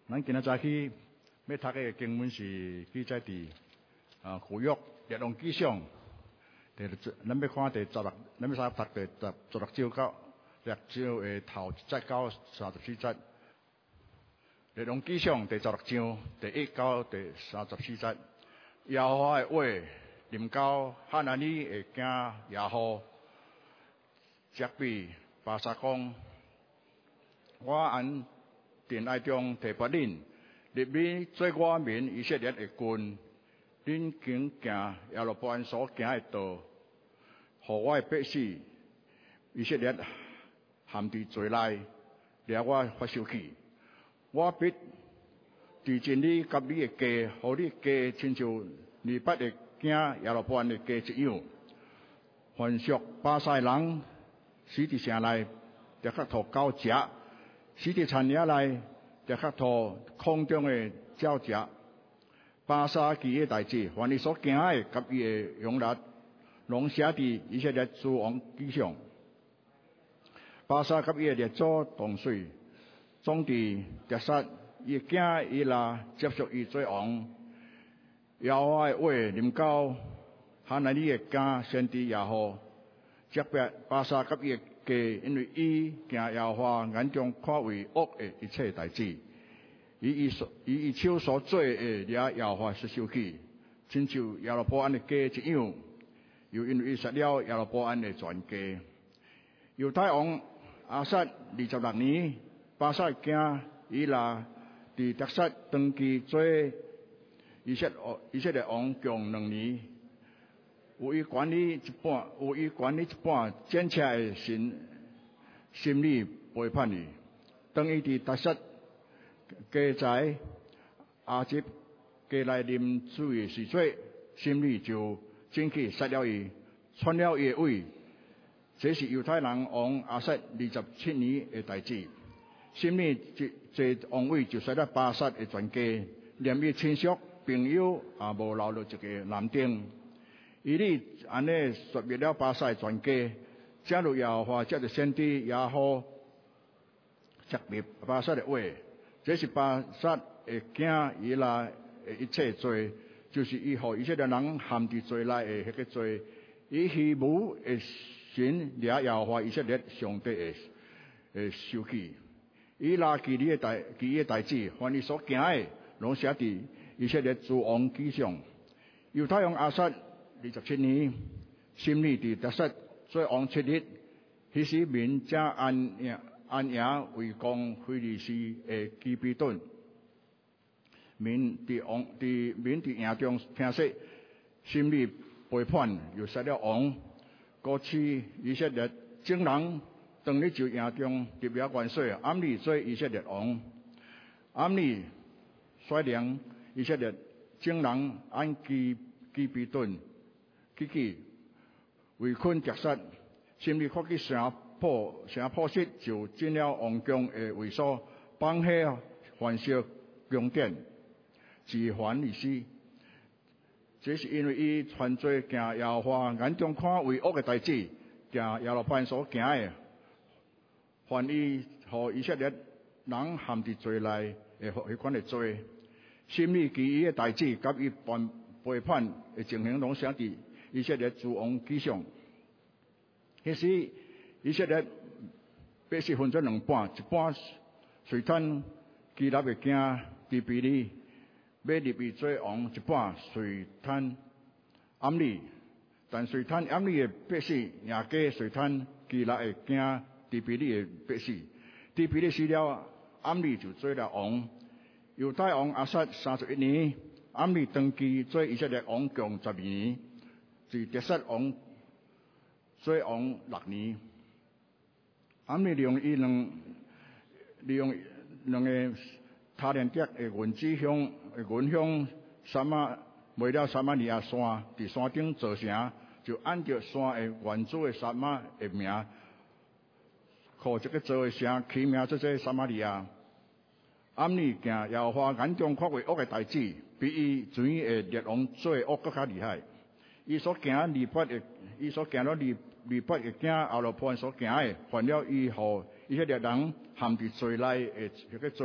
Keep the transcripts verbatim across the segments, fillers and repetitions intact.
咱今仔早起要读的经文是记载伫啊《旧约列王纪上》第，咱要看第十六，咱要读第十十六章到六章的头一节到三十四节。《列王纪上》第十六章第一到第三十四节，耶和华的话临到哈拿尼的囝亚户，责备巴沙讲：我按殿内中提拔恁，立你做我民以色列的君，恁经行耶罗波安所行的道，互我的百姓以色列陷伫罪内，掠我发生气。我必伫真理甲你的家，互你的家亲像尼八的囝耶罗波安的家一样。凡属巴萨的人，死伫城内，立刻互狗食；死伫田野内，立刻互空中的鸟食。巴萨其的代志，凡伊所行的，甲伊的勇力，拢写伫以色列诸王记上。巴萨甲伊的列祖同岁，总伫帖撒，伊的囝伊拉接续伊做王。耶和华的话临到哈拿尼的囝先知亚户，责备巴萨甲伊的家，因为伊行耶和华眼中看为恶的一切代志，以伊所以伊手所做的掠耶和华所生气，亲像耶罗波安的家一样，又因为伊杀了耶罗波安的全家。犹太王亚撒二十六年，巴萨的囝伊拉伫帖撒登基做以色以色列王共两年，有伊管理一半，有伊管理一半奸诈的心心理背叛伊。当伊伫帖撒家宅亚吉家内啉水的时阵，心里就进去杀了伊，篡了伊的位。这是犹太人王亚撒二十七年的代志。心里坐王位就杀了巴萨的全家，连伊亲属朋友也无留落一个男丁。伊哩安尼削灭了巴萨的全家，正如耶和华借着先知亚户责备巴萨的话。这是巴萨的囝伊拉的一切罪，就是伊互以色列人陷伫罪内的迄个罪。伊虚无的神掠耶和华以色列上帝的的生气。伊拉其余的代其余的代志，凡伊所行的，拢写伫以色列诸王记上。犹太王亚撒二十七年，心里伫帖撒做王七日，迄时民正安营安营围攻非利士的基比顿。民伫王伫民伫营中听说，心里背叛，又杀了王。过去以色列众人当日就营中入了元帅，暗利做以色列王。暗利率领以色列众人按基基比顿去去围困帖撒，心里看去城破城破失，就进了王宫的卫所，放下凡烧宫殿，自还而死。这是因为伊犯罪行耶和华眼中看为恶的代志，行耶罗波安所行的，凡伊互以色列人陷伫罪内的迄款的罪，心里其余的代志，甲伊叛背叛的情形，拢写伫以色列诸王记上。迄时以色列百姓分做两半，一半随坦基立的囝底比利要入去做王，一半随坦暗利。但随坦暗利的百姓赢家随坦基立的囝底比利的百姓。底比利死了，暗利就做了王。犹太王亚撒三十一年，暗利登基做以色列王共十二年，自帖撒王做王六年。暗利利用伊两利用两个他连德的文子向的文向撒马为了撒马利亚山，伫山顶造城，就按照山的原主的撒马的名，互这个造的城起名做做撒马利亚。暗利行耶和华眼中看为恶的代志，比伊前的列王做的恶更较厉害。伊所行尼八的，伊所行了尼尼八的囝亚罗波安所行的，犯了伊互以色列人陷伫罪内的迄个罪。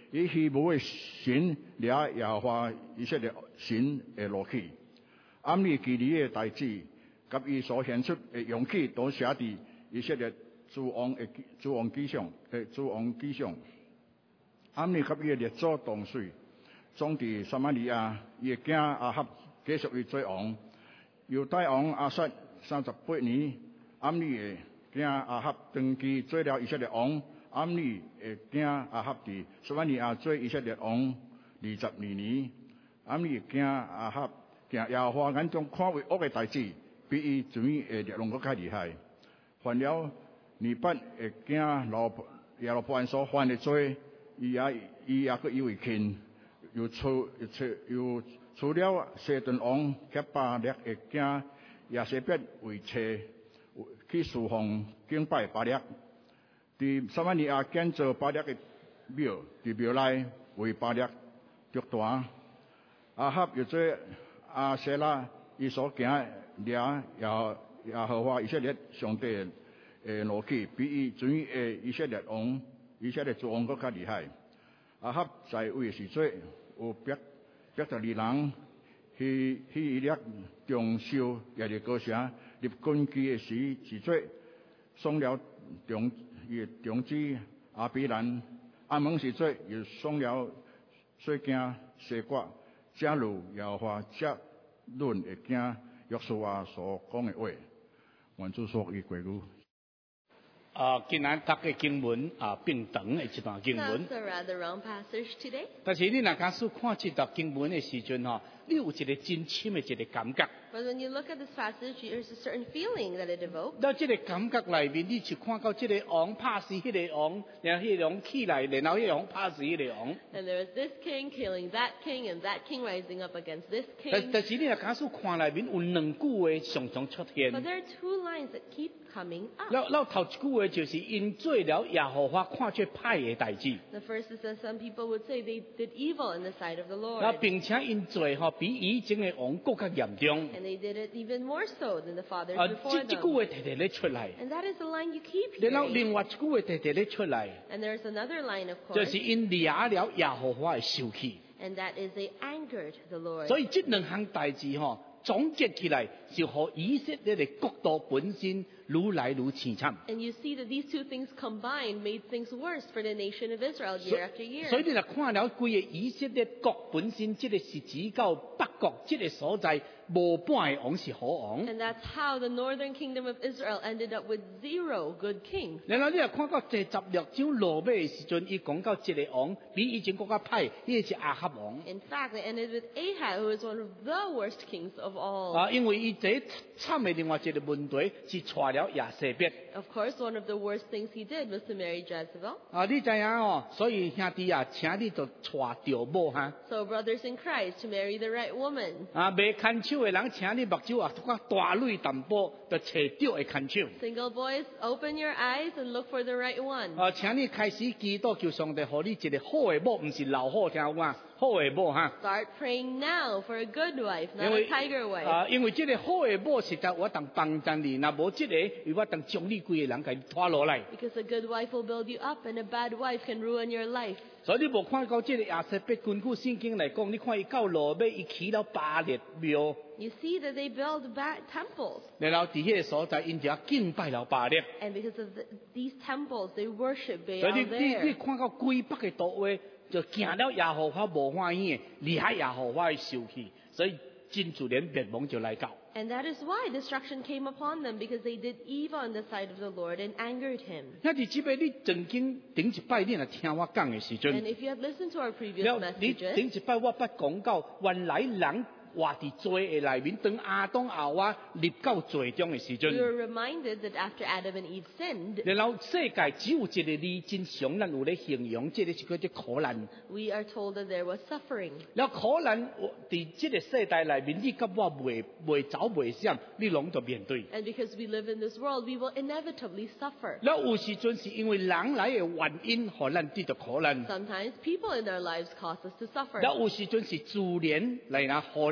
以希伯的神掠耶和华以色列神的怒气。暗利基利的代志，及伊所显出的勇气，都写伫以色列诸王的诸王记上，诶，诸王记上。暗利及伊的列祖同岁，总伫撒玛利亚，伊的囝亚哈继续伊做王。犹大王亚撒三十八年，暗利的囝亚哈登基做了以色列王。暗利的囝亚哈伫撒玛利亚做以色列王二十二年。暗利的囝亚哈行耶和华眼中看为恶的代志，比伊前的列王更较厉害。犯了尼八的囝罗耶罗波安所犯的罪，伊也伊也佫以为轻，又除又除又除了西顿王及巴力的囝亚西别为妻，去侍奉敬拜巴力。伫撒玛利亚建造巴力的庙，伫庙内为巴力祝坛。亚哈又做亚舍拉，伊所行掠耶耶和华以色列上帝的怒气，比伊前的以色列王、以色列诸王更较厉害。亚哈在位时阵，有百百十二人去去以勒中修耶利哥城，入军基的时时阵，送了中伊的长子阿比兰。暗门时阵，又送了细囝西瓜，加入耶和华这论的囝约书亚所讲的话。愿主说伊归语。 啊，今日读嘅经文啊，并长的一段经文。但是你若假使看这段经文的时阵吼，你有一个真深的一个感觉。 But when you look at this passage, there's a certain feeling that it evokes. 到这个感觉里面，你就看到这个王拍死迄个王，然后迄个王起来，然后迄个王拍死迄个王。 And there is this king killing that king, and that king rising up against this 但 king. 但是你若假使看里面有两句话常常出现。 But there are two lines that keep coming เรา up. เรา頭一句話就是因做了耶和華看出歹嘅代志， The first is that some people would say they did evil in the sight of the 那 Lord. 並且因做吼比以前嘅王更加嚴重。 And they did it even more so than the fathers 啊， before 這這句 them. 話直直咧出嚟， And that is the line you keep 然後 hearing. 另外一句話直直咧出嚟， And there's another line, of 就 course, 是因掠了耶和華嘅受氣。 and that is they angered the Lord. 所以這兩項代志吼總結起來，就和以色列嘅國度本身愈來愈凄慘。 And you see that these two things combined made things worse for the nation of Israel year after year. 所以你若看了規個以色列國本身，即個是指到北國即個所在，無半個王是好王。 And that's how the northern kingdom of Israel ended up with zero good kings. 然後你又看到第十六章落尾嘅時陣，伊講到一個王比以前更加歹，呢個是亞哈王。 In fact, they ended with Ahab, who is one of the worst kings of all. 啊，因為伊這慘嘅另外一個問題是娶了亞西別。 Of course, one of the worst things he did was to marry Jezebel. 啊，你知影哦，所以兄弟啊，請你就娶着某哈。 So, brothers in Christ, to marry the right woman. 啊，未看手嘅人，請你目睭啊，較大淚淡薄，就找着會看手。 Single boys, open your eyes and look for the right one. 啊，請你開始祈禱，求上帝予你一個好嘅某，唔是老好聽有嘛，好嘅某哈。 Start praying now for a good wife, 因 not 為 a tiger wife. 啊，因為這個好嘅某實在我當幫助你，若無這個，我當將你規個人給你拖落來。 Because a good wife will build you up, and a bad wife can ruin your life. 所以你無看到這個亞西別根據聖經來講，你看伊到落尾，伊起了巴列廟， You see that they build bad temples. 然後伫迄個所在，因就敬拜了巴列。 And because of the, these temples, they worship 所以 Baal 你你你 there. 看到規北嘅道話，就行了耶和華無歡喜嘅，離開耶和華嘅受氣，所以真自然滅亡就來到。 And that is why destruction came upon them, because they did evil in the sight of the Lord and angered him. 那弟姊妹，你曾經頂一擺你嚟聽我講嘅時 And 陣， if you had listened to our previous 了你 messages, 頂一擺我捌講到，原來人活伫罪嘅內面，當亞當夏娃入到罪中嘅時 we 陣。 were reminded that after Adam and Eve sinned, 然後世界只有一個字真常，咱有咧形容，即個是叫做苦難。 we are told that there was suffering. แล้ว苦難伫即個世代內面，你甲我袂袂走袂閃，你攏要面對。 And because we live in this world, we will inevitably suffer. แล้ว有時陣是因為人來嘅原因，互咱得到苦難； Sometimes people in our lives cause us to suffer. แล้ว有時陣是自然嚟啦，互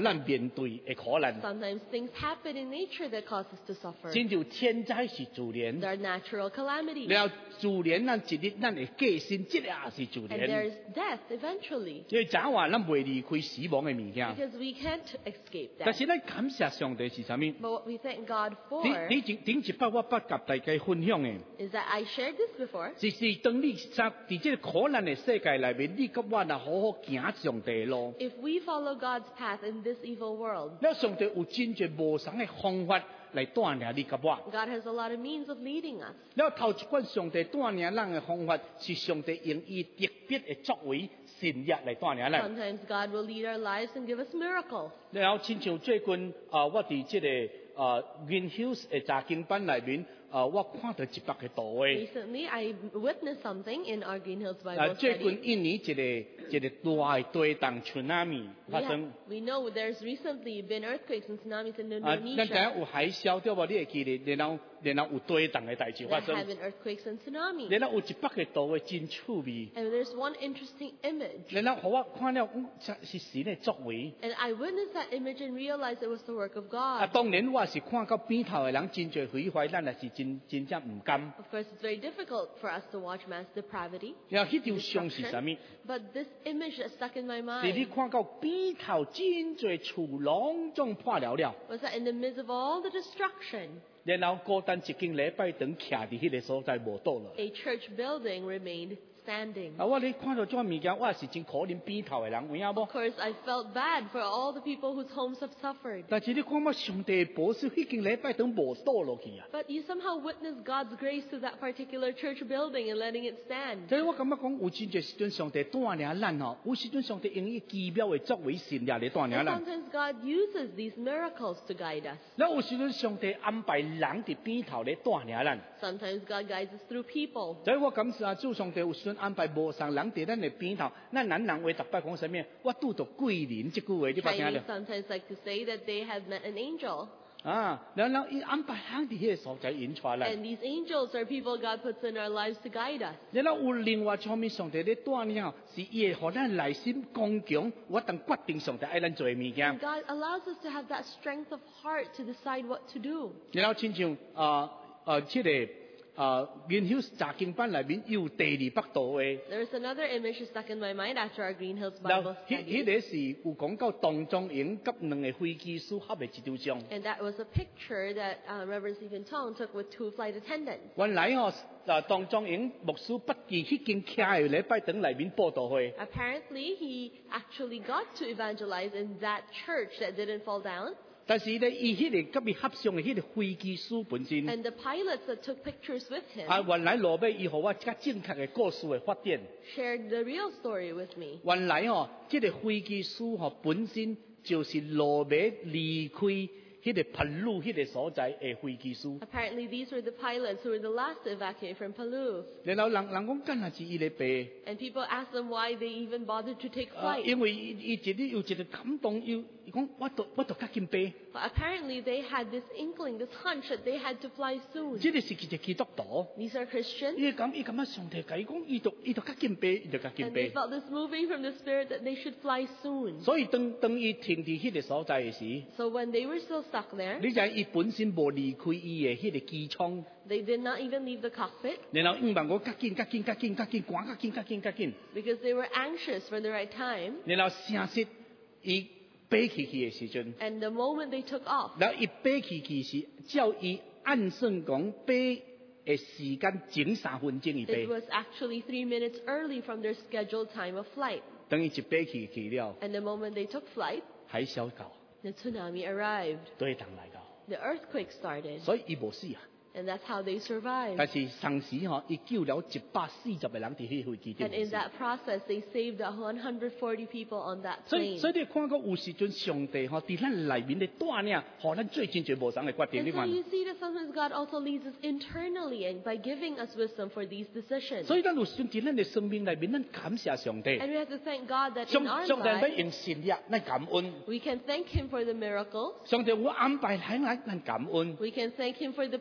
咱面对的苦难。 Sometimes things happen in nature that cause us to suffer. 真就天灾是自然， There are natural calamities. 然后自然咱一日咱会過身，這也是自 And 然。 there is death eventually. 所以早話咱袂離開死亡嘅物件。 Because we can't escape 但 that. 是咱感謝上帝是啥物？ But what we thank God 你 for 你頂頂一擺我捌甲大家分享嘅， is that I shared this before. 就是當你在喺這個苦難嘅世界裏面，你甲我若好好行上帝嘅路， If we follow God's path in this evil world, 那上帝有真濟無相嘅方法來帶領你甲我。 God has a lot of means of leading us. 然後頭一款上帝帶領人嘅方法，是上帝用伊特別嘅作為善業來帶領人。 Sometimes God will lead our lives and give us miracles. 然後親像最近啊，我伫即、這個啊 Green Hills 嘅查經班裏面啊，我看到一百個圖畫。 Recently, I witnessed something in our Green Hills 啊， Bible 最近 study. 印尼一個一個大地震 tsunami 發 Yeah, 生。 we know there's recently been earthquakes and tsunamis in 啊，咱第一 Indonesia. 有海嘯對無？你會記得，然後然後有地震嘅代志發 There 生。 have been earthquakes and tsunamis. 然後有一百個圖畫真趣味。 And there's one interesting image. 然後互我看了，嗯，是神嘅作為。 And I witnessed that image and realized it was the work of 啊， God. 當然我是看到邊頭嘅人真濟毀壞，咱也是真真正唔甘。 Of course, it's very difficult for us to watch mass depravity, 然後迄條相是啥物？ but this image that stuck in my 是你 mind 看到邊頭真濟厝攏總破了了， was that in the midst of all the destruction, 然後孤單一間禮拜堂徛伫迄個所在無倒落。 a church building remained standing. 啊，我咧看到這物件，我也是真可憐邊頭嘅人，有影無 Of？course, I felt bad for all the people whose homes have suffered. 但是你看我上帝嘅保守，迄間禮拜堂無倒落去啊！ But you somehow witnessed God's grace to that particular church building and letting it stand. 所以我感覺講，有真濟時陣上帝帶領咱吼，有時陣上帝用伊奇妙嘅作為善業嚟帶 And 領咱。 sometimes God uses these miracles to guide us. 然後有時陣上帝安排人伫邊頭嚟帶領咱。 Sometimes God guides us through people. 所以我感謝主上帝有時陣安排無上人伫咱嘅邊頭，咱咱人話逐擺講啥物？我拄到貴人即句話，你捌聽 Chinese 了？ sometimes like to say that they have met an angel. 啊，然後伊安排人伫迄個所在引出來。 And these angels are people God puts in our lives to guide us. 然後有另外一方面，上帝咧帶領，是伊會互咱內心剛強，我當決定上帝愛咱做嘅物件 And。God allows us to have that strength of heart to decide what to do. 然後親像啊啊，即、這個啊，研究查經班裏面有第二百度嘅， There's another image that stuck in my mind after our Green Hills 然 Bible 後迄 study. 迄個是有講到當中營甲兩個飛機師合嘅一張相。 And that was a picture that uh, Reverend Stephen Tong took with two flight attendants. 原來哦，啊當中營牧師不記迄間徛嘅禮拜堂裏面報道會， Apparently, he actually got to evangelize in that church that didn't fall down. 但是咧，伊迄個甲伊合相嘅迄個飛機師本身， And the pilots that took pictures with him 啊原來落尾伊互我較正確嘅故事嘅發展。 shared the real story with me. 原來哦，即、這個飛機師吼本身就是落尾離開迄個帕魯迄個所在嘅飛機師。 Apparently, these were the pilots who were the last to evacuate from Palu. 然後人人講，敢若是伊咧白， And people asked them why they even bothered to take 啊 flight. 因為伊伊一日有一個感動，伊伊講我都我都較緊白。 But apparently, they had this inkling, this hunch that they had to fly soon. 即個是一個基督徒， These are Christians. 伊咁伊咁啊，上帝甲伊講，伊都伊都較緊白，伊就較緊 And they 白。 felt this moving from the Spirit that they should fly soon. 所以當當伊停伫迄個所在嘅時， So when they were still stuck there, 你就伊本身無離開伊嘅迄個機艙， they did not even leave the cockpit 然後唔問我較緊較緊較緊較緊，趕較緊較緊較緊。 because they were anxious for the right time. 然後城市伊飛起去嘅時陣， And the moment they took off, 然後伊飛起去是照伊按算講飛嘅時間整三分鐘伊 it 飛， was actually three minutes early from their scheduled time of flight. 等伊一飛起去了， And the moment they took flight, 海嘯到， the tsunami arrived. 對等來到， The earthquake started. 所以伊無死啊。 And that's how they survived. 但是當時吼，伊救了一百四十個人伫迄飛機頂 And in that process, they saved one hundred forty people on that 所以 plane. 所以你看到有時陣上帝吼，伫咱內面咧帶領，互咱做真濟無相嘅決定， And 你 so 看。 you see that sometimes God also leads us internally and by giving us wisdom for these decisions. 所以咱有時陣伫咱嘅生命內面，咱感謝上帝。 And we have to thank God that 上 in our 上帝要 lives, 用善業，咱感恩。 we can thank Him for the miracles. 上帝會安排喺咱，咱感恩。 We can thank Him for the people.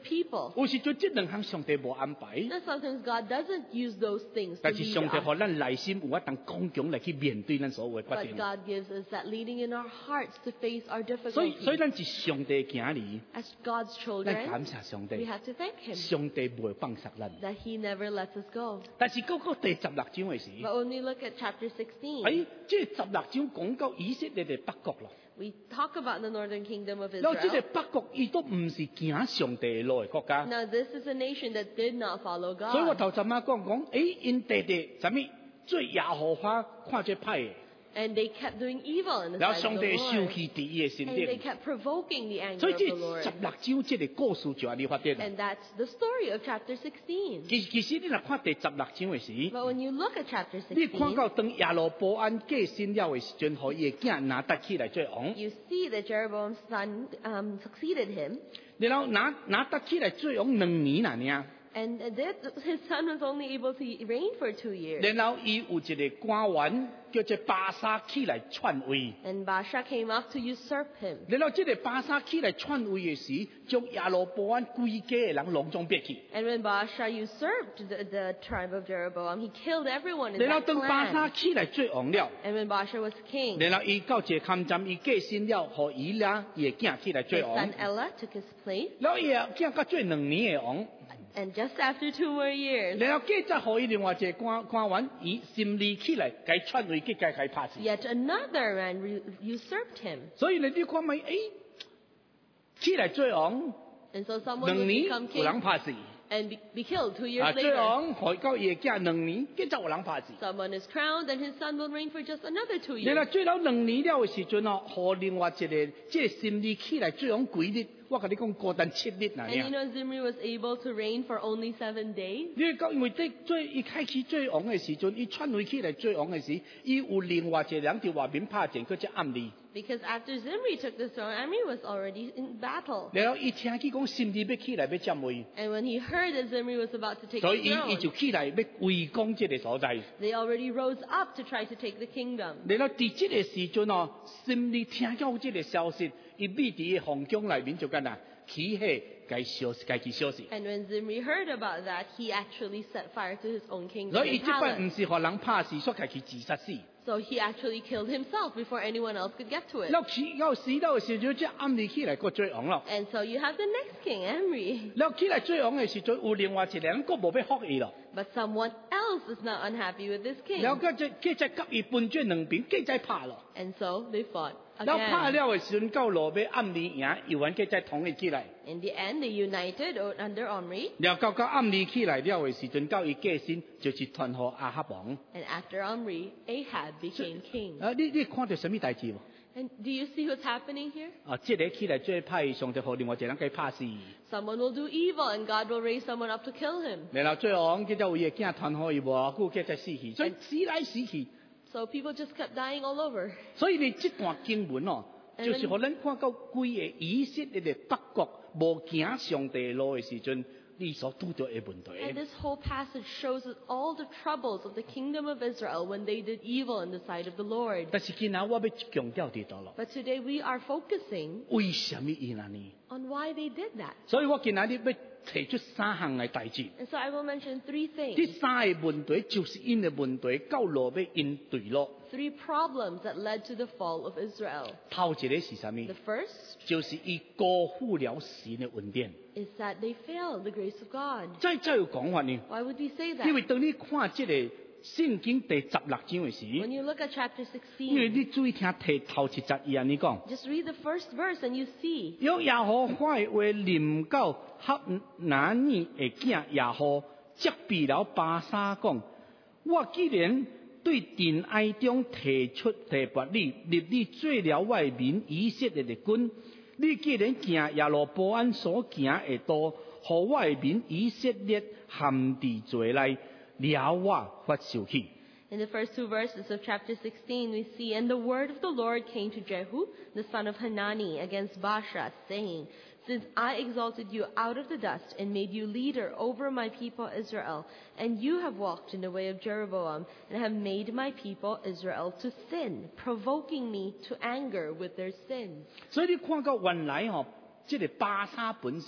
evil. 有時陣這兩項上帝無安排， Now sometimes God doesn't use those things to 但是 lead 上帝 us. 讓咱內心有一種剛強來去面對咱所有嘅決 But 定。 God gives us that leading in our hearts to face our 所以，所以 difficulties. 咱是上帝嘅兒女， As God's 咱 children, 感謝上 we 帝， have to thank Him 上帝唔會放棄咱。 that He never lets us go. 但是到到第十六章嘅時， But when we look at chapter sixteen, 喺即係十六章講到以色列嘅北國咯。 we talk about the northern kingdom of 然後即係 Israel. 北國，伊都唔是行上帝路嘅國家。 Now this is a nation that did not follow 所以我 God. 頭陣啊講講，誒，因地地什麼最耶和華看最歹嘅， And they kept doing evil in the 然後 sight 上 of 帝 the 生 Lord. 氣第一嘅神 And they 殿。 kept provoking the anger 所以 of 即 the 係 Lord. 十六章即係故事就係你發展啦。 And that's the story of chapter sixteen. 其其實你若看第十六章嘅時， But when you look at chapter 你看 sixteen, 到當耶羅波安過身了嘅時陣，可以驚拿得起來做王， you see that Jeroboam's son um, succeeded him. 然後拿拿得起來做王兩年啦呢。 And that his son was only able to reign for two years. 然後伊有一個官員叫做巴沙起來篡位。 And Baasha came up to usurp him. 然後即個巴沙起來篡位嘅時，將耶羅波安規家嘅人攏總別去。 And when Baasha usurped the, the tribe of Jeroboam, he killed everyone in 然後 that 當巴沙 clan. 起來做王了， And when Baasha was king, 然後伊到一個坎站，伊過身了，互伊啦伊嘅囝起來 his 做王 son。Ella took his place. 然後伊嘅囝甲做兩年嘅王。 And just after two more years, 然後繼再互伊另外一個官官員，伊心理起來，該篡位，佢該該拍死。 yet another man re- usurped him. 所以你你看咪，誒，起來做王， And so someone 兩 would 年 become 有人 king 拍死。 and be, be killed two years 啊，做 later. 王害到伊嘅囝兩年，繼再有人拍死。 Someone is crowned and his son will reign for just another two 然後 years. 做到兩年了嘅時陣哦，互另外一個即係心理起來做王幾日，我甲你講過單七日嗱 And you 呢。 know Zimri was able to reign for only seven days. 你講因為即做伊開始做王嘅時陣，伊篡位起來做王嘅時，伊有另外一個人伫外面拍戰，佢只暗利。 Because after Zimri took the throne, Amri was already in battle. 然後伊聽佢講心理要起來要佔位。 And when he heard that Zimri was about to take 所 the 以伊伊 throne, 就起來要圍攻這個所在。 they already rose up to try to take the kingdom. 然後伫這個時陣哦，心裡聽到這個消息，伊秘佇個皇宮內面就干啦，起火該燒該去燒死。 And when Zimri heard about that, he actually set fire to his own kingdom 所以伊 and 即擺 palace. 唔是互人拍死，所以去自殺死。 So he actually killed himself before anyone else could get to it. 然後起到死到嘅時陣，即暗利起來個做王咯。 And so you have the next king, Amri. 然後起來做王嘅時陣，有另外一個人佫無要服伊咯。 But someone else is not unhappy with this king. 然後佢就佢就急伊分轉兩邊，佢再拍咯。 And so they fought 然後拍 again. 了嘅時陣，到落尾暗利贏，又揾佢再統一起來。 In the end, they united o- under Omri. 然後到到暗利起來了嘅時陣，到伊過身就是傳予亞哈王。 And after Omri, Ahab became king. 啊，你你看到什麼代志無？ And do you see what's happening here? 啊，即個起來最歹，上帝互另外一個人給拍死。 Someone will do evil and God will raise someone up to kill him. 然後最後佢就為個囝傳予伊無久，佢才死去，所以死來死去。 So people just kept dying all over. 所以你這段經文哦，就是互咱看到規個以色列嘅北國無行上帝路嘅時陣，你所拄到嘅問 And 題。 this whole passage shows us all the troubles of the kingdom of Israel when they did evil in the sight of the Lord. 但是今仔我要強調啲到咯， But today we are focusing 為什麼伊安尼？ on why they did that. 所以我今仔日要提出三項嘅代志。 And so I will mention three 呢 things, 三個問題就是因嘅問題，到落要因對咯。 three problems that led to the fall of Israel. 頭一個是啥物？ The first 就是伊辜負了神嘅恩典。 is that they failed the grace of God. 再再有講法呢？ Why would we say 因為 that? 當你看這個聖經第十六章嘅時， When you look at chapter 因為 sixteen, 你注意聽第頭一節伊安尼講。 just read the first verse and you see. 有耶和華嘅話臨到哈拿尼嘅囝耶和，責備了巴沙講：我既然對殿哀中提出提拔你，立你做了我的民以色列的君，你既然行耶羅波安所行的道，互我的民以色列陷佇罪內，了我發生氣。 In the first two verses of chapter sixteen, we see, And the word of the Lord came to Jehu, the son of Hanani, against Baasha, saying, Since I exalted you out of the dust and made you leader over my people Israel, and you have walked in the way of Jeroboam, and have made my people Israel to sin, provoking me to anger with their sins. 所以你看到原來吼，即、這個巴沙本身，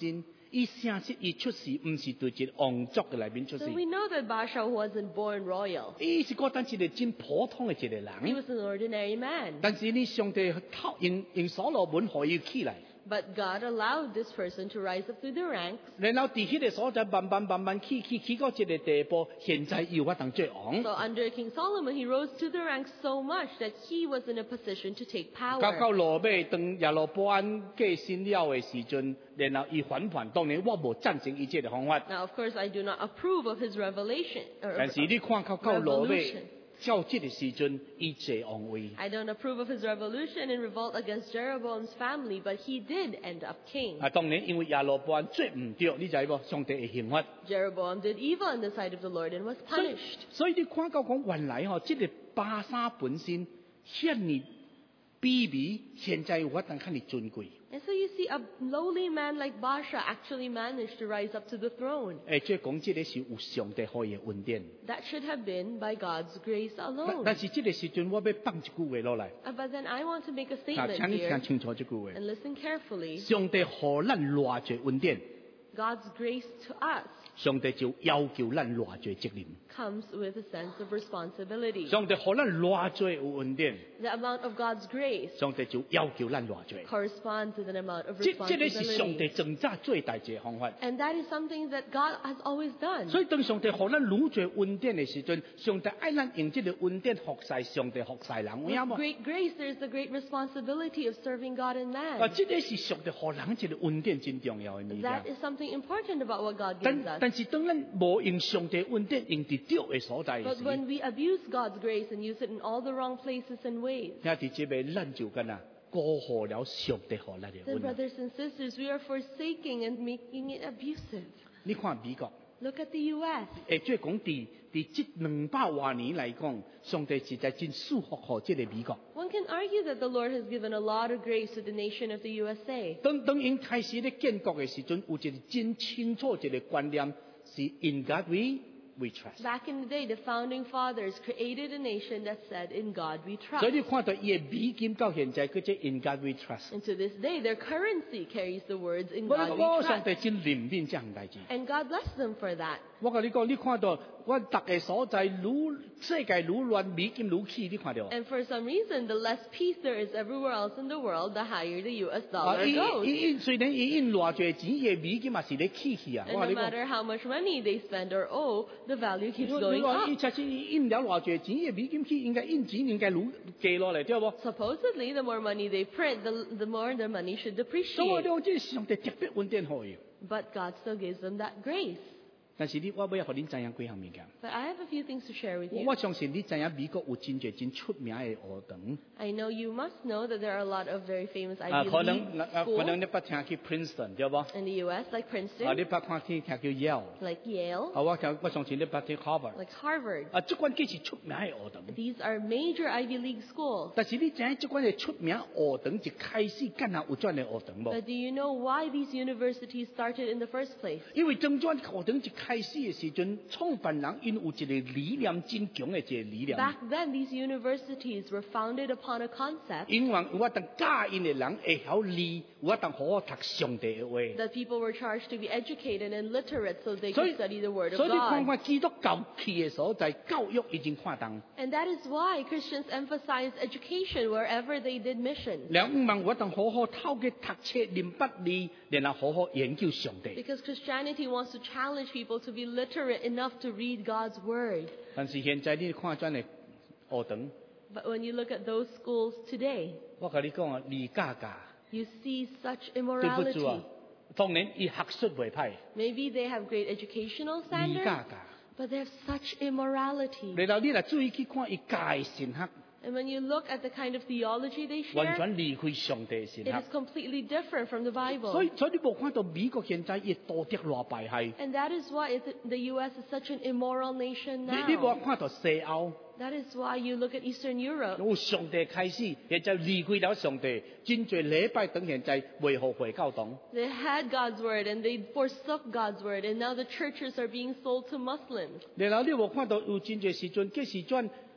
伊正式伊出世，唔是對一個王族嘅內面出世。 So we know that Baasha wasn't born royal. 伊是個單一個真普通嘅一個人。 He was an ordinary man. 但是你上帝透用用所羅門可以起來。 But God allowed this person to rise up through the ranks. 然後喺迄個所在慢慢慢慢起起起到一個地步，現在要我當做王。 So under King Solomon, he rose to the ranks so much that he was in a position to take power. 到到羅尾當耶羅波安過身了嘅時陣，然後伊反叛，當然我無贊成伊這個方法。 Now, of course, I do not approve of his revelation. Or 但是你看到到羅尾。到這個時陣，伊坐王位。 I don't approve of his revolution and revolt against Jeroboam's family, but he did end up king. 啊，當然因為耶羅波安做唔對，你知無？上帝會刑罰。 Jeroboam did evil in the sight of the Lord and was punished. 所以你看到講原來吼，這個巴沙本身遐尼卑微，現在有法當遐尼尊貴。 And so you see, a lowly man like Baasha actually managed to rise up to the throne. 誒，即係講這個是有上帝可以恩典。 That should have been by God's grace alone. 但是這個時陣，我要放一句話落來。 Uh, but then I want to make a 啊， statement 請你聽 here 清楚這句話。 and listen carefully. 上帝何咱偌濟恩典， God's grace to us 上帝就要求咱偌濟責任。 comes with a sense of responsibility. 上帝何咱偌濟有恩典， The amount of God's grace 上帝就要求咱偌濟。 corresponds with an amount of 這這個是上帝 responsibility. 從早最大嘅方法。 And that is something that God has always done. 所以當上帝何咱愈濟恩典嘅時陣，上帝愛咱用這個恩典服侍上帝服侍人，有 With 影無？ great grace, there is the great responsibility of serving God and 啊， man. 這個是上帝何人這個恩典真重要嘅物件。 That is something important about what God 但 gives us. 但是當咱無用上帝恩典用伫對嘅所在 But 時， when we abuse God's grace and use it in all the wrong places and ways, 兄弟姐妹，咱就敢若過河了上帝何咱嘅 then 恩典。 brothers and sisters, we are forsaking and making it abusive. 你看美國， Look at the U S. 誒，即係講伫伫這兩百多年來講，上帝實在真祝福互這個美國。 One can argue that the Lord has given a lot of grace to the nation of the U S A. 當當因開始咧建國嘅時陣，有一個真清楚一個觀念，是 In God we we trust。 Back in the day, the founding fathers created a nation that said, "In God we 所以 trust." 你看到伊嘅美金到現在，佢即 In God we trust。 And to this day, their currency carries the words, "In 我 God 我 we 上帝 trust." 真憐憫這樣代志。 And God bless them for that. 我甲你講，你看到我逐個所在愈世界愈亂，美金愈起，你看到？ And for some reason, the less peace there is everywhere else in the world, the higher the U S 啊， dollar 伊 goes. 伊伊雖然伊印偌濟錢，伊嘅美金嘛是咧起去啊。 And 我甲 no 你講。 matter how much money they spend or owe, the value keeps 你 going 話 up. 伊實際印了偌濟錢，伊嘅美金起應該印錢應該愈低落嚟，對無？ Supposedly, the more money they print, the, the more their money should 所以我 depreciate. 哋即係上帝特別恩典互伊。 But God still gives them that grace. 但是你我要互恁知影幾項物件。 But I have a few things to share with 我 you. 我相信你知影美國有真濟真出名嘅學堂。 I know you must know that there are a lot of very famous 啊， Ivy 可能 League 啊，可 schools 能你捌聽去 Princeton 對無？ in the U S, like 啊， Princeton, 你捌看聽聽叫 Yale。 like Yale, 啊，我聽我相信你捌聽 Harvard。 like Harvard. 啊，即款既是出名嘅學堂。 These are major Ivy League schools. 但是你知影即款嘅出名學堂一開始敢若有轉嘅學堂無？ But do you know why these universities started in the first place? 因為種轉學堂一開始嘅時陣，創辦人因有一個理念真強嘅一個理念。 Back then, these universities were founded upon a concept 因為有法當教因嘅人會曉理，有法當好好讀上帝嘅話。 that people were charged to be educated and literate so they 所 could 以 study the Word of 所以你看 God. 看基督教去嘅所在，教育已經看重。 And that is why Christians emphasize education wherever they did mission. 兩五萬有法當好好透過讀冊念不理，然後好好研究上帝。 Because Christianity wants to challenge people to be literate enough to read God's Word. 但是現在你看轉嘅學堂， But when you look at those schools today, 我甲你講啊，離家家 you see such 對不住 immorality. 啊。當然，伊學術袂歹， Maybe they have great educational 離 standards, 家家。 but they have such immorality. 然後你來注意去看伊教嘅神學， And when you look at the kind of theology they 完 share, 全離開上帝嘅神 it 學 is。completely different from the 所 Bible. 以所以你冇看到美國現在伊道德偌敗係， And that is why it's, the U S is such an immoral nation 你你冇 now. 看到西歐。 That is why you look at Eastern Europe. 由上帝開始，現在離開了上帝，真濟禮拜等現在維護回教堂。 They had God's word and they forsook God's word, and now the churches are being sold to Muslims. 然後你有看到有真濟時陣，這時陣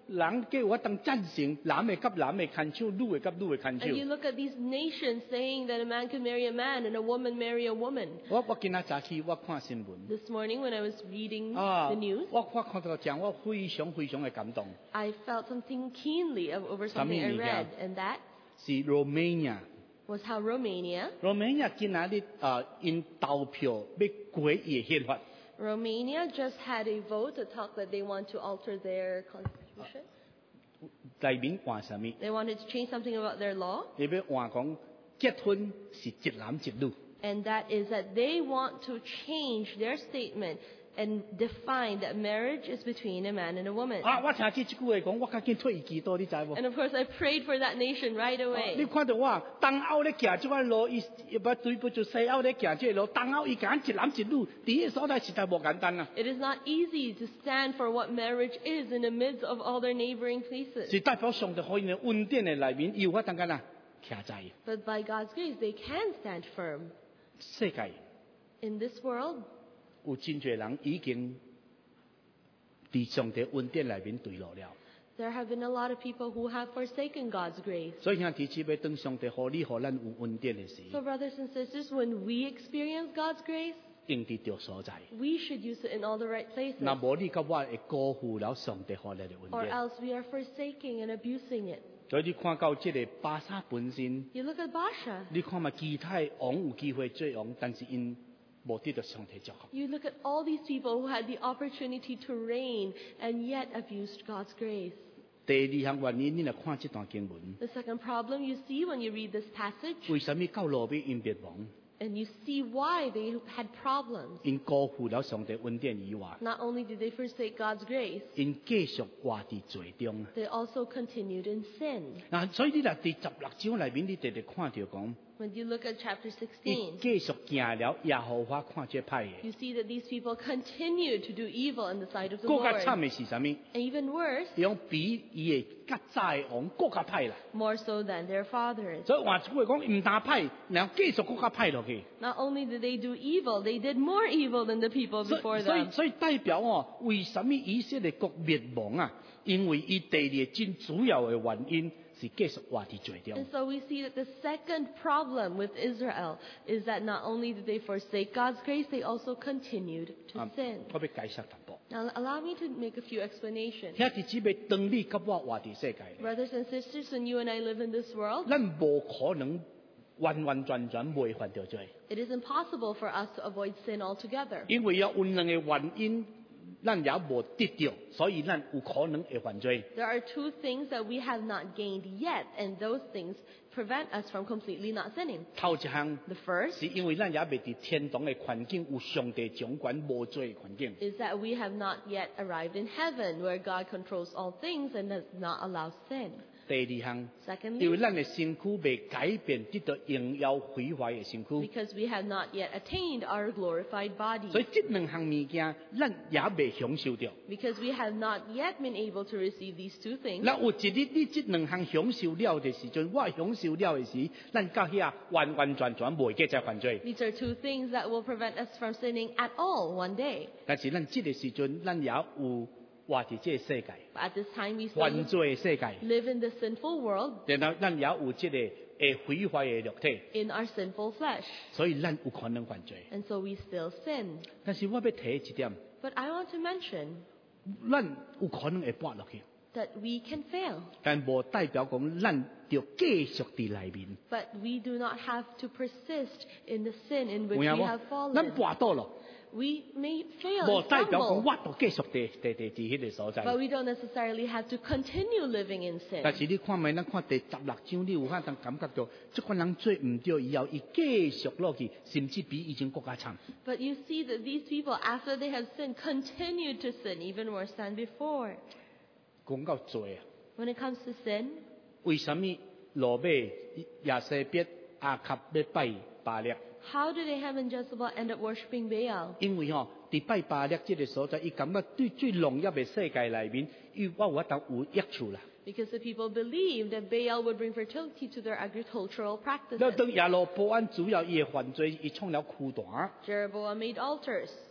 人叫我当战成，男的甲男的牵手，女的甲女的牵手。 And you look at these nations saying that a man can marry a man and a woman marry a woman. 我我今仔早起我看新闻。 This morning when I was reading 啊 the news, 我我看到讲，我非常非常的感动。 I felt something keenly of- over something I 什麼物件？ read, and that 是 Romania。 was how Romania, Romania 今仔日啊，因投票要改伊的憲法。 Romania just had a vote to talk that they want to alter their constitution. 内面换什麼？ They wanted to change something about their law, 你要換講結婚是一男一女。 and that is that they want to change their statement and define that marriage is between a man and a woman. 啊！我聽見這句話講，我趕緊退基督，你知無？ And of course, I prayed for that nation right 你 away. 看到我東歐咧行這個路，伊不對不就西歐咧行這個路，東歐伊揀一男一女，第一所在實在無簡單啊！ It is not easy to stand for what marriage is in the midst of all their neighboring places. 是代表上帝可以喺恩典嘅內面，有法等間啊，徛在 But by God's grace, they can stand firm. 世界 In this world, 有真濟人已經在上帝恩典內面墜落了。 there have been a lot of people who have forsaken God's grace. 所以兄弟姊妹，當上帝予你予咱有恩典嘅時， So brothers and sisters, when we experience God's grace, 用伫對所在。 we should use it in all the right places. 那無你甲我會辜負了上帝予你嘅恩 Or 典。 else we are forsaking and abusing it. 所以你看到即個巴沙本身， You look at Basha. 你看嘛，其他的王有機會做王，但是因無得到上帝祝福。 You look at all these people who had the opportunity to reign and yet abused God's grace. 第二項原因，你來看這段經文， The second problem you see when you read this passage, 為什麼到羅比因滅亡？ and you see why they had problems. 因辜負了上帝恩典以外， Not only did they forsake God's grace, 因繼續活在罪中。 they also continued in sin. 嗱，所以你嚟第十六章內面，你直直看到講， When you look at chapter 伊 sixteen, 繼續行了耶和華看這派嘅。 you see that these people continued to do evil in the sight of the 更加 Lord. 慘嘅是什麼？ And even worse, 用比伊嘅較早嘅王更加歹啦。 more so than their fathers. 所以換句話講，唔但歹，然後繼續更加歹落去。 Not only did they do evil, they did more evil than the people 所 before 以所以 them. 所以代表哦，為什麼以色列國滅亡啊？因為伊第二個真主要嘅原因是繼續活喺罪中。 And so we see that the second problem with Israel is that not only did they forsake God's grace, they also continued to 啊 sin. 我要解釋淡薄。 Now, allow me to make a few explanations. 兄弟姊妹，當你甲我活喺世界， Brothers and sisters, when you and I live in this world, 咱無可能完完全全袂犯到罪， it is impossible for us to avoid sin altogether. 因為有兩個原因，咱也無得到，所以咱有可能會犯罪。 There are two things that we have not gained yet, and those things prevent us from completely not sinning. 頭一項 The first 是因為咱也未伫天堂嘅環境有上帝掌管無罪嘅環境。 is that we have not yet arrived in heaven, where God controls all things and does not allow sin. 第二項，因 Secondly, 為咱嘅身軀未改變，得到榮耀毀壞嘅身軀， because we have not yet attained our glorified 所以 body, 這兩項物件，咱也未享受到。 because we have not yet been able to receive these two things. 那有一日你這兩項享受了嘅時陣，我享受了嘅時，咱到遐完完全全袂記再犯罪。 These are two things that will prevent us from sinning at all one day. 但是咱這個時陣，咱也有活喺這個世界， But at this time, we still 犯罪嘅世界， live in the sinful world, 然後咱也有這個會毀壞嘅肉體， in our sinful flesh, 所以咱有可能犯罪。 and so we still sin. 但是我要提一點， But I want to mention 咱有可能會跌落去， that we can fail, 但無代表講咱要繼續喺內面。 but we do not have to persist in the sin in which 有 we 影無 have？ 咱 fallen. 跌倒咯， We may fail 無 and 代表講 stumble, 我都繼續喺喺喺喺迄個所在。 but we don't necessarily have to continue living in 但 sin. 是你看覓，咱看第十六章，你有法通感覺到，即個人做唔對以後，伊繼續落去，甚至比以前更加慘。 But you see that these people, after they have sinned, continue to sin even worse than before. 講到罪啊， When it comes to sin, 為什麼羅馬亞西別亞及要拜巴力？ how did Ahab and Jezebel end up worshipping Baal? 因為吼，伫拜巴力即個所在，伊感覺對最榮耀嘅世界內面，伊我有法通有益處啦。 Because the people believed that Baal would bring fertility to their agricultural 那 practices. 當耶羅波安主要伊嘅犯罪，伊創了苦段， Jeroboam made altars.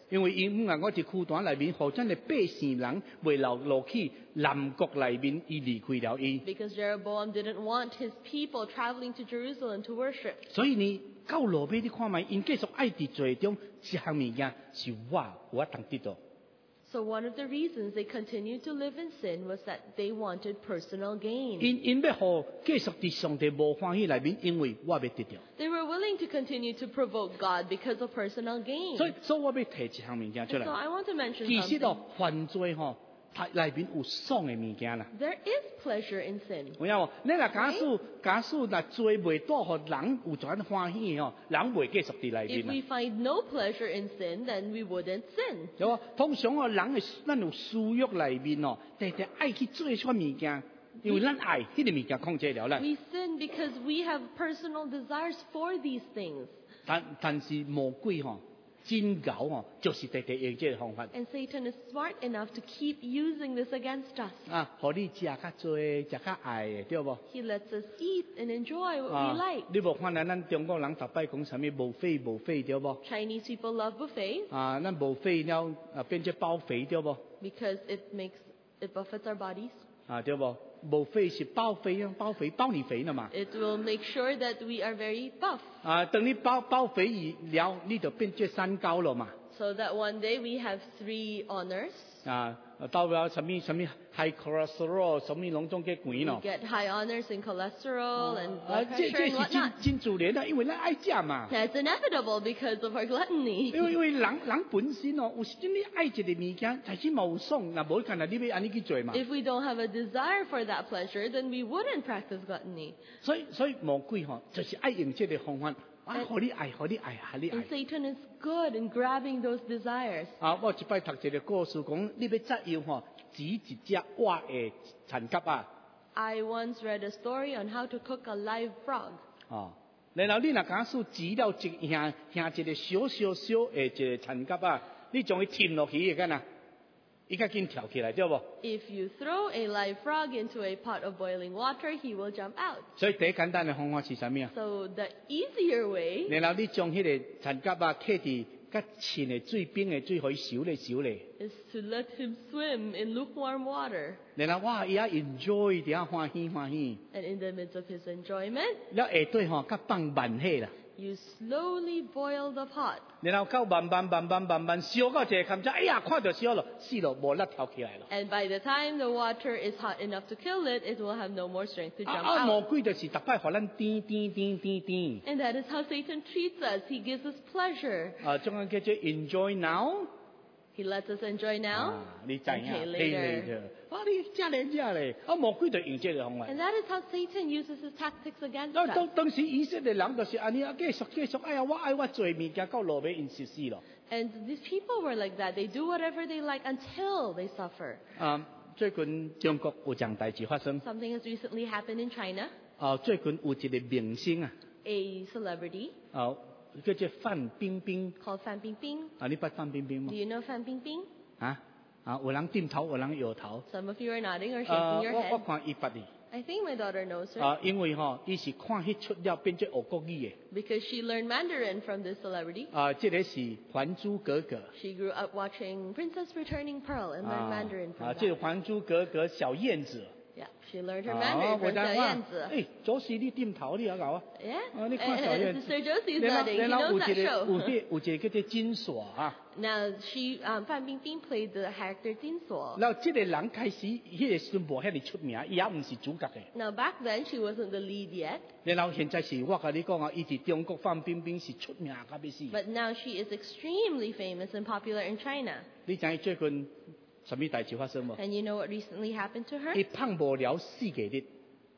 因為伊唔係我哋區段內面，何真係百姓人未留落去南國內面，伊離開了伊。 Because Jeroboam didn't want his people traveling to Jerusalem to worship. 所以呢，到落尾你看埋，因繼續愛佇罪中，一項物件是我我當得到。 So one of the reasons they continued to live in sin was that they wanted personal gain. 因因要好繼續佇上帝無歡喜內面，因為我要得到。 They were willing to continue to provoke God because of personal gain. 所以所以我要提一項物件出 And so 來。 I want to mention 其實 something. 哦，犯罪吼，它內面有爽嘅物件啦。 There is pleasure in sin. 有影無？你若假使假使若罪未帶互人有種歡喜吼，人袂繼續佇內 If 面 we 啦。 find no pleasure in sin, then we wouldn't sin. 對無？通常哦，人嘅咱有私欲內面哦，常常愛去做出物件，因為咱愛迄個物件控制了咱。 We sin because we have personal desires for these things. 但但是魔鬼吼，真狗吼，就是常常用這個方法。 And Satan is smart enough to keep using this against us. 啊，互你食較多，食較愛的，對無？ He lets us eat and enjoy what 啊 we like. 你無看咱咱中國人逐擺講啥物無肥無肥對無？ Chinese people love buffets 啊，咱無肥了啊，變做飽肥對無？ because it makes it buffets our bodies. 啊，對無？無肥是飽肥啊，飽肥飽你肥了嘛。 It will make sure that we are very buff, 啊，等你飽飽肥以了，你就變做三高了嘛。 so that one day we have three honors. 啊，到了什麼什麼 high cholesterol，什麼攏總嘅貴 We 咯。 get high honors in cholesterol and 啊， blood 這 pressure 這 and 是 whatnot. 真真自然啊，因為咱愛食嘛。 That's inevitable because of our gluttony. 因為因為人人本身哦，有時陣你愛一個物件，但是冇爽，嗱無干那你要安尼去做嘛。 If we don't have a desire for that pleasure, then we wouldn't practice gluttony. 所以所以魔鬼吼，就是愛用這個方法，啊，互你愛，互你愛，互你愛 And。Satan is good in grabbing those desires. 啊，我一擺讀一個故事講，你要怎樣吼，煮一隻活的殘鴿啊。 I once read a story on how to cook a live frog. 哦，然後你若假使煮了一下下一個小小小的一個殘鴿啊，你將伊添落去嘅干啊，伊較緊跳起來，對無？ If you throw a live frog into a pot of boiling water, he will jump out. 所以第一簡單嘅方法是啥物啊？ So the easier way 然後你將迄個殘鴿啊，揢佇較淺的水冰的水，互伊熟咧熟咧。 is to let him swim in lukewarm water. 然後哇，伊啊 enjoy 啲啊歡喜歡喜， And in the midst of his enjoyment, 了下底吼較放慢氣啦。 you slowly boil the pot. 然後到慢慢慢慢慢慢燒到一個坎，哎呀，看到燒咯，死咯，無力跳起來咯。 And by the time the water is hot enough to kill it, it will have no more strength to 啊 jump 啊，魔 out. 鬼就是逐擺互咱點點點點點， And that is how Satan treats us. He gives us pleasure. 啊，種樣叫做 enjoy now。 He lets us enjoy now 啊，你知影 and pay ，pay later. later。啊，你這咧這咧，啊，魔鬼就用這個方法。 And that is how Satan uses his tactics against 當當 us. 當時以色列人就是安尼啊，繼續繼續，哎呀，我愛我做物件，到落尾因死死咯。 And these people were like that. They do whatever they like until they suffer. 啊，最近中國有件代志發生。 Something has recently happened in China. 啊，最近有一個明星啊， A celebrity 啊，叫做范冰冰。 called Fan Bingbing. 啊，你捌范冰冰 Do 嗎？ you know Fan Bingbing? 啊啊，有人點頭，有人搖頭。 Some of you are nodding or 啊， shaking your 我我 head. 看伊捌伊。 I think my daughter knows her 啊，因為吼，伊是看迄出了變做學國語嘅。 because she learned Mandarin from this celebrity. 啊，這個是《還珠格格》。 She grew up watching Princess Returning Pearl and learned 啊 Mandarin 啊， from 這個《 that. 還珠格格》小燕子。 Yeah, she learned her 啊， Mandarin 我 from 知 Xiao 哇 Yanzi.， 誒，左時你點頭你好搞啊？ Yeah, 啊，你 and, 看小 and 燕子。 Sister Josie is 然後 nodding. He 然後 knows 有 that 一個有 show. 啲有一個叫做金鎖啊。 Now, she, um, Fan Bingbing played the character Jin Suo. 然後這個人開始，迄個時陣無遐尼出名，伊也唔是主角嘅。 Now, back then, she wasn't the lead yet, 然後現在是我甲你講啊，伊佇中國范冰冰是出名甲要死。 but now she is extremely famous and popular in China. 你知最近什麼代志發生無？ And you know what recently happened to her? 伊胖無了四個日，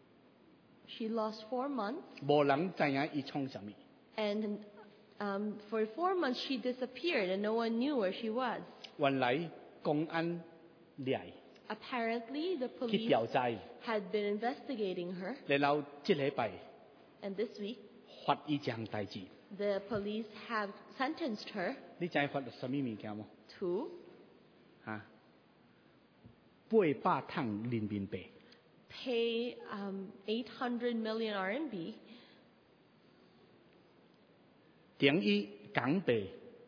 She lost four months, 無人知影伊創什麼。 and um, for four months she disappeared, and no one knew where she was. 原來公安掠 Apparently, the 伊去 police 調查伊， had been investigating her, 然後即禮拜 and this week 罰伊一項代志。 the police have sentenced her 你知影罰什麼物件無？ to 啊，八百趟人民幣， pay um, eight hundred million R M B, 等於港幣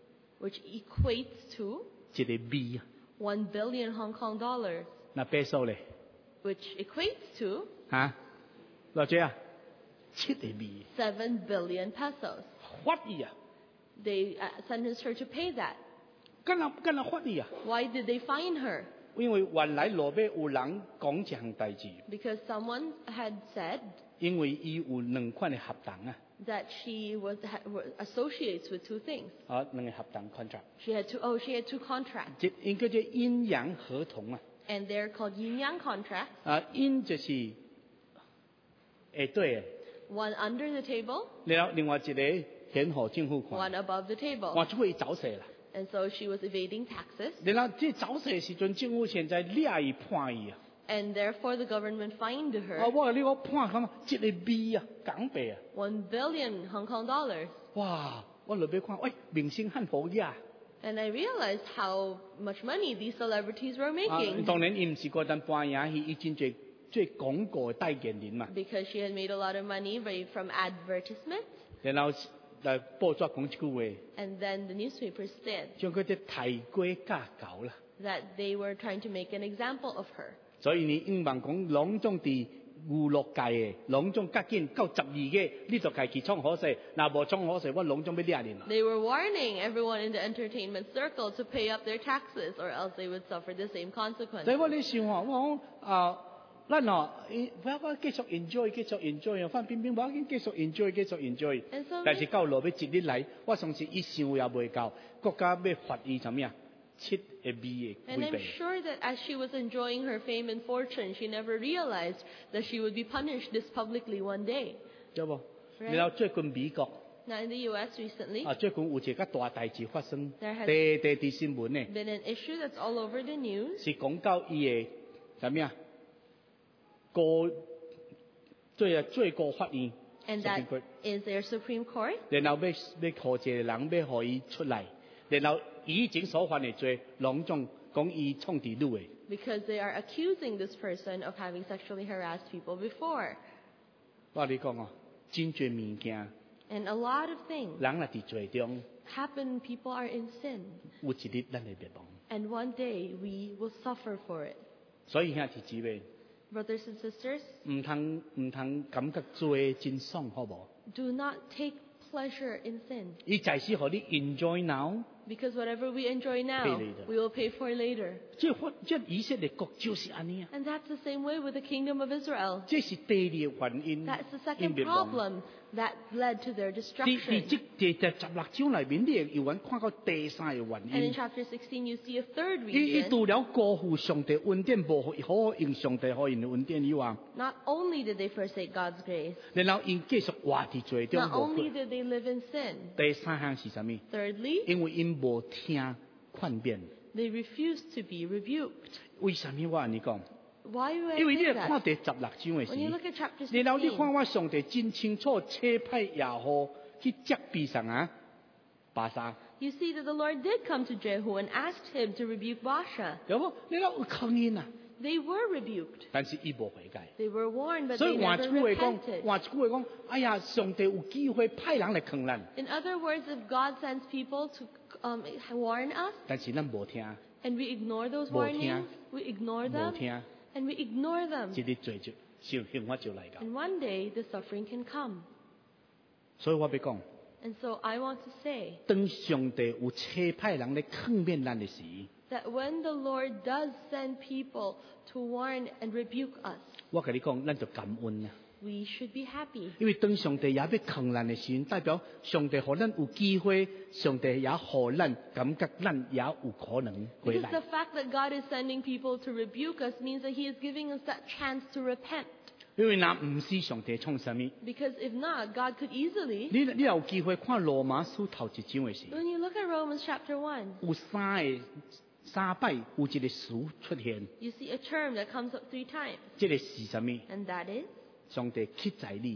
which equates to 一個米啊。 one billion Hong Kong dollars. 那比數咧？ Which equates to 嚇，羅姐啊，七個米。 seven billion pesos. 法醫啊！ They uh, sentenced her to pay that. 跟啊跟啊法醫啊！ Why did they fine her? 因為原來羅尾有人講一項代志。 Because someone had said 因為伊有兩款嘅合同啊。 that she was ha, associates with two things. 啊，兩個合同 contract。 She had two. Oh, she had two contracts. 即應該叫陰陽合同啊。 And they're called yin yang contracts. 啊，陰就是誒對嘅。 One under the table. 然後另外一個顯予政府看。 One above the table. 我就會走勢啦。 And so she was evading taxes. 然後即走勢時陣，政府現在掠伊判伊啊。 And therefore the government fined 啊， her 我話你我判咁啊，一個米啊，港幣啊。 one billion Hong Kong dollars. 哇！我落尾看，喂，明星很好呀。 And I realized how much money these celebrities were 啊， making. 當然伊唔是嗰陣判嘢，伊已經最最廣告嘅代言人嘛。 Because she had made a lot of money by- from advertisements. 然後嚟報紙講一句話， And then the newspapers said 將佢哋提貴價搞啦。 that they were trying to make an example of her. 所以你英文講兩種啲娛樂界嘅，兩種加建夠十二嘅，呢就係其創可惜，嗱無創可惜，我兩種俾啲人。 They were warning everyone in the entertainment circle to pay up their taxes or else they would suffer the same 所以 consequences. 我哋想話，我啊，咱哦，我我繼續 enjoy， 繼續 enjoy 啊，范冰冰我已經繼續 enjoy， 繼續 enjoy。 And so 但是到落尾一日嚟，我相信一想也未夠，國家要罰伊怎麼樣？七個米嘅 And 幾 I'm 倍。 sure that as she was enjoying her fame and fortune, she never realized that she would be punished this publicly one day. 有冇？ Right. 然後最近美國 Now in the U S recently, 啊，最近有一個大代志發生， There has 地地啲新聞呢， been an issue that's all over the news. 是講到伊嘅怎麼樣？高最啊最高法院， And Supreme that Court. is their Supreme Court. 然後要要何一個人要可以出嚟，然後以前所犯嘅罪，兩種講伊創地路嘅。 Because they are accusing this person of having sexually harassed people before. 我你講哦，真濟物件， And a lot of things 人啊佇罪中， happen, people are in sin. 有一日咱會滅亡。 And one day we will suffer for it. 所以兄弟姊妹， Brothers and sisters, 唔通唔通感覺罪真爽，好無？ do not take pleasure in sin. 伊在是互你 enjoy now， Because whatever we enjoy now, Pay later. we will pay for later. 即法即以色列國就是安尼啊。 And that's the same way with the kingdom of Israel. 這是第二個原因， That's the 因 second 滅亡。 problem that led to their 第第 destruction. 即第第十六章裏面，你會有揾看到第三個原 And in 因。 chapter sixteen, you see a third 伊伊 reason. 除了辜負上帝恩典，無好好用上帝可因嘅恩典以外， Not only did they forsake God's grace, 然後因繼續活喺罪中 not 無 only 悔。 did they live in sin, 第三項是什麼？ thirdly, 因為因無聽勸勉。 they refused to be rebuked. 為什麼我安尼講？ Why would I 因為你 say 看 that? 第十六章嘅 When you 時 look，at chapter 然後你 sixteen, 看我上帝真清楚車派耶和去責備上啊巴沙， you see that the Lord did come to Jehu and asked him to rebuke Baasha. 有冇？你睇有抗議啊， They were rebuked. 但是伊無悔改。 They were warned, but 所 they 以換 never 句話講， repented. 換句話講，哎呀，上帝有機會派人嚟坑咱， In other words, if God sends people to um, warn us 但是咱無聽， and we ignore those 無聽， warnings, we ignore 無 them 聽， and we ignore them, 這啲罪就想向我就嚟㗎。 and one day the suffering can come. 所以我要講， And so I want to say 當上帝有差派人嚟坑勉咱嘅時， that when the Lord does send people to warn and rebuke us, 我跟你講，咱就感恩啊。 we should be happy. 因為當上帝也要坑咱嘅時，代表上帝予咱有機會，上帝也予咱感覺咱也有可能回 Because 來 the。fact that God is sending people to rebuke us means that He is giving us that chance to repent. 因為那唔是上帝創什麼， Because if not, God could easily. 你你有機會看羅馬書頭一章嘅時， When you look at Romans chapter one, 有三個三擺有一個詞出現， you see a term that comes up three times, 這個是什麼？ and that is, 上帝刻在你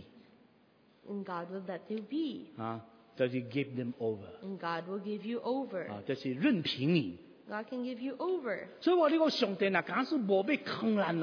and God will let you be, 啊，就是 give them over and God will give you over. 啊，就是任憑你。 God can give you over. 所以話呢個上帝嗱，假使無要坑咱咯，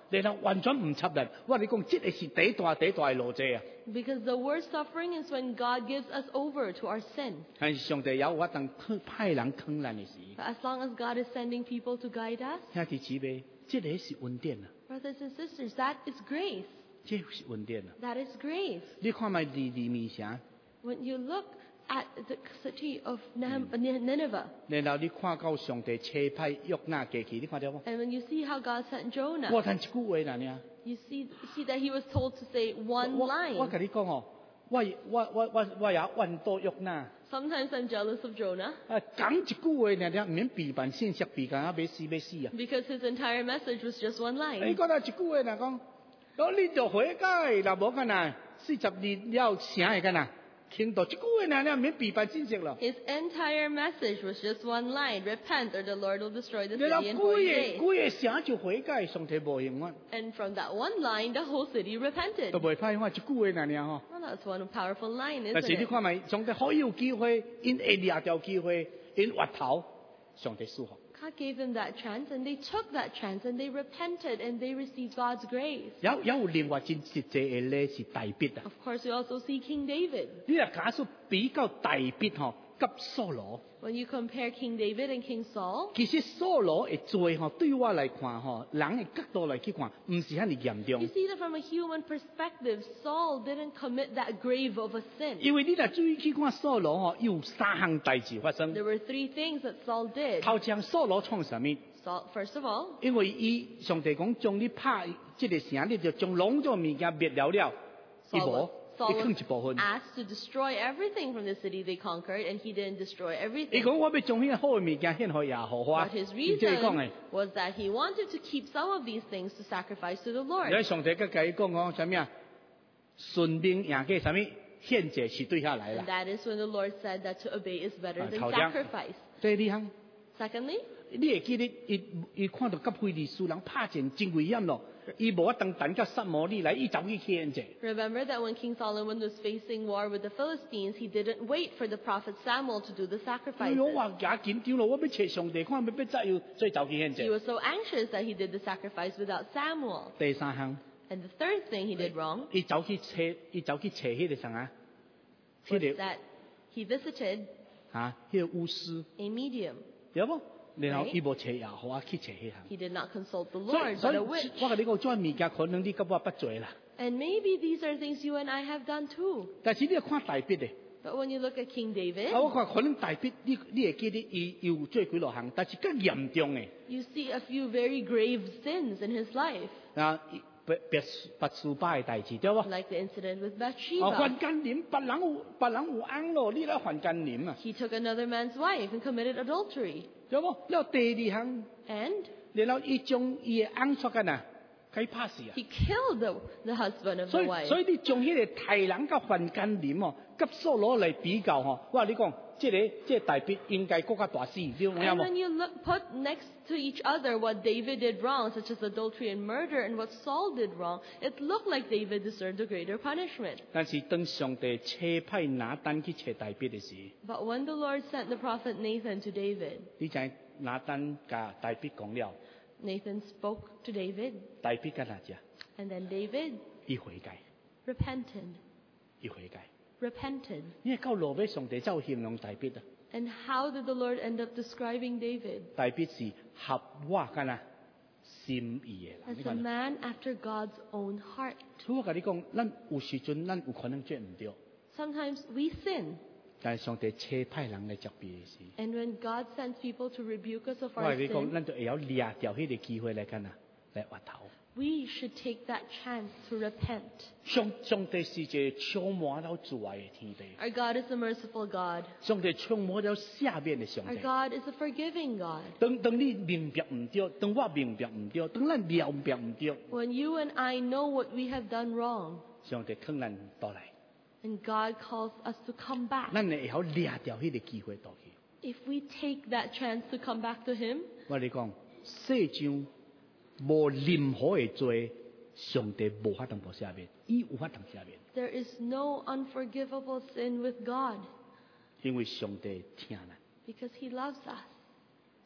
然後完全唔插人。我哋講，這個是第大第大嘅路者啊。 Because the worst suffering is when God gives us over to our sin. 但是上帝有我當派人坑咱嘅時。 But as long as God is sending people to guide us, 兄弟姊妹，這個是恩典啊。 brothers and sisters, that is grace. 這是恩典啊。 That is grace. 你看埋尼尼微城。 When you look at the city of Nineveh, 然後你看到上帝差派約拿過去，你看到冇？ and when you see how God sent Jonah, 我睇一句話嗱呢。 you see see that he was told to say one 我 line. 我同你講哦，我我我我我也怨多約拿。 Sometimes I'm jealous of Jonah. 啊，講一句話嗱呢，唔免避辦信息，避緊啊，俾死俾死啊！ Because his entire message was just one 你 line. 覺得一句話嗱講，我呢度悔改，嗱冇緊啊，四十年了成係緊啊。聽到一句話嗱，你免避辦信息咯。 His entire message was just one line: repent, or the Lord will destroy the 你 city 睇 in 幾 forty 個 days. 幾個城就悔改，上帝無應允， And from that one line, the whole city repented. 都未派我一句話嗱呢嗬。 Well, that's one powerful line, 但 isn't 是你 it? 看咪，上帝好有機會，因下掠條機會，因挖頭，上帝舒服。 God gave them that chance, and they took that chance, and they repented, and they received God's grace. 有有另外真實際嘅咧是大必啊！ Of course, we also see King David. 你若假設比較大必嗬，及掃羅， When you compare King David and King Saul, 其實掃羅嘅罪嗬，對我嚟看嗬，人嘅角度嚟去看，唔是遐尼嚴 you 重。 see that from a human perspective, Saul didn't commit that grave of a sin. 因為你若注意去看掃羅嗬，有三項代志發生。 There were three things that Saul did. 頭先掃羅創什麼？ Saul, first of all, 因為伊上帝講將你拍即個城，你就將攏咗物件滅了了，伊 Saul 無 was,， 伊 Saul 坑 was 一部分。 asked to destroy everything from the city they conquered, and he didn't destroy 伊 everything. 講我要將呢個好嘅物件獻給耶和華， But his 即係講嘅。 reason was that he wanted to keep some of these things to sacrifice to the 你 Lord. 喺上帝嘅計講講什麼啊？順命贏嘅什麼獻祭是對下來 And 啦。 that is when the Lord said that to obey is better 啊 than 頭先 sacrifice. 第二項， Secondly, 你會記得伊伊看到甲非利士人拍戰真危險咯，伊無一等等甲撒摩利來，伊走去獻祭。 remember that when King Solomon was facing war with the Philistines, he didn't wait for the prophet Samuel to do the 哎 sacrifices. 呦，我也緊張咯，我要找上帝看，要要再要再走去獻 He 祭。 was so anxious that he did the sacrifice without Samuel. 第三項， And the third thing he did wrong 伊走去找，伊走去找迄個啥啊？迄 was 個 that he visited 啊，迄個巫師， a medium. 對無？然後 Right. 伊無找耶和華去找迄項。 He did not consult the 所以 Lord, 所 but 以， a 我 witch. 甲你講，這物件可能你甲我不做啦。 And maybe these are things you and I have done too. 但是你要看大必嘅。 But when you look at King 啊， David, 我看可能大必，你你會記得伊有做幾落項，但是更嚴重嘅。 you see a few very grave sins in his life, 啊，別別別書巴嘅代志，對無？ like the incident with 哦， Bathsheba. 犯奸淫，別人有別人有翁咯，你來犯奸淫啊， He took another man's wife and committed adultery. 對無？了第二項， And 然後伊將伊嘅翁出緊啊，佢拍死啊。 he killed the, the husband of 所 the 以 wife. 所以你將迄個大人甲犯奸淫哦，甲掃羅嚟比較吼，我話你講，即、這個即、這個大必應該更加大死，你有影 And 無？ when you look, put next to each other what David did wrong, such as adultery and murder, and what Saul did wrong, it looked like David deserved a greater punishment. 但是當上帝差派拿單去找大必嘅時， But when the Lord sent the prophet Nathan to David, 你知拿單甲大必講了， Nathan spoke to David, 大必甲哪只？ and then David 伊悔改， repented, 伊悔改。 repented. 你係到落尾上帝就形容大必啊， And how did the Lord end up describing David? 大必是合我干啊心意嘅啦。 As 你 a 講， man after God's own heart. 所以我甲你講，咱有時陣咱有可能做唔對， Sometimes we sin, 但係上帝差派人嚟責備嘅時。 and when God sends people to rebuke us of 我 our 係你講， sin, 咱就會有掠掉呢個機會嚟干啊，嚟挖頭。 we should take that chance to repent. 上上帝是一個充滿了慈愛嘅天地， Our God is a merciful God. 上帝充滿了赦免嘅上 Our 帝。 God is a forgiving God. 當當你明白唔對，當我明白唔對，當咱了明白唔對， When you and I know what we have done wrong, 上帝勸咱倒來， and God calls us to come back, 咱會有掠掉呢個機會倒去。 if we take that chance to come back to Him, 我哋講，世上無任何嘅罪，上帝無法通無赦免，伊有法通赦免， there is no unforgivable sin with God 因為上帝聽咱。 because He loves us.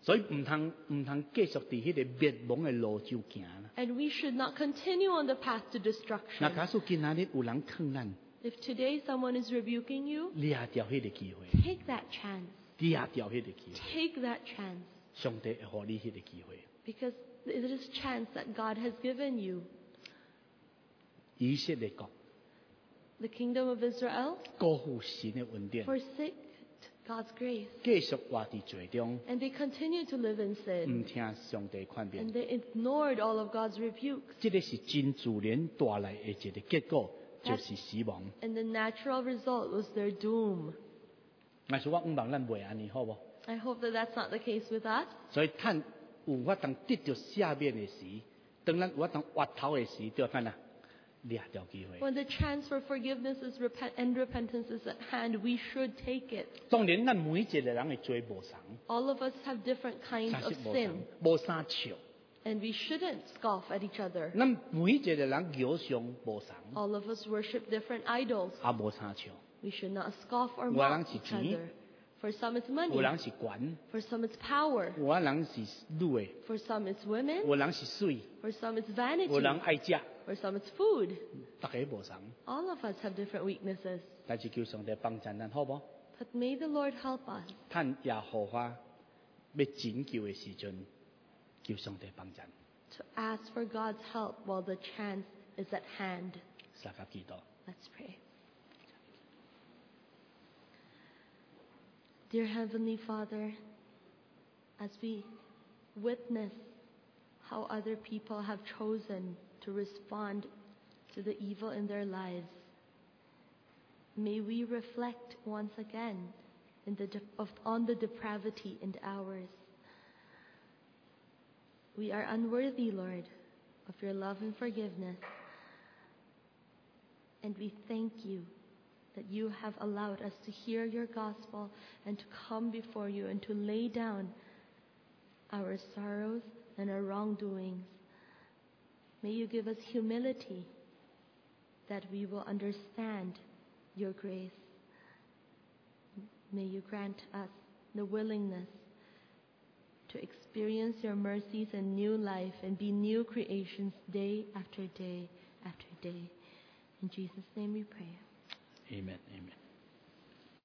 所以唔通唔通繼續喺迄個滅亡嘅路上行啦。 And we should not continue on the path to 那 destruction. 假使今仔日有人坑咱， If today someone is rebuking you, 抓掉迄個機會， take that chance. 抓掉迄個機會， Take that chance. 上帝會予你迄個機會。 Because it is chance that God has given you. 以色列國 The kingdom of Israel 辜負神嘅恩典， forsake God's grace. 繼續活喺罪中， And they continue to live in 唔 sin. 聽上帝勸 And 勉。 they ignored all of God's rebukes. 這個是真自然帶來嘅一個結果，就是死亡。 And the natural result was their doom. 但是我唔望咱袂安尼，好無？ I hope that that's not the case with us. 所以趁有法通得到赦免嘅時，當咱有法通滑頭嘅時，就看啊，抓掉機會。 When the chance for forgiveness is repent and repentance is at hand, we should take it. 當然，咱每一個人嘅罪無同， All of us have different kinds 三 of 識無 sin, 同，無相笑。 and we shouldn't scoff at each other. 咱每一個人偶像無同， All of us worship different idols. 也無相笑。 We should not scoff or 有 mock 人是 each 錢， other. For some it's 有 money, 人是權， for some it's power, 有人是女的， for some it's women, 有人是水， for some it's 有 vanity, 人愛食， for some it's food. 大家無同。 All of us have different weaknesses. 但是求上帝幫助咱，好無？ But may the Lord help us. 趁耶和華要拯救嘅時陣，求上帝幫助。 To ask for God's help while the chance is at hand. 大家祈禱。 Let's pray. Dear Heavenly Father, as we witness how other people have chosen to respond to the evil in their lives, may we reflect once again in the de- of, on the depravity in ours. We are unworthy, Lord, of your love and forgiveness. And we thank you that you have allowed us to hear your gospel and to come before you and to lay down our sorrows and our wrongdoings. May you give us humility that we will understand your grace. May you grant us the willingness to experience your mercies and new life and be new creations day after day after day. In Jesus' name we pray. Amen. Amen.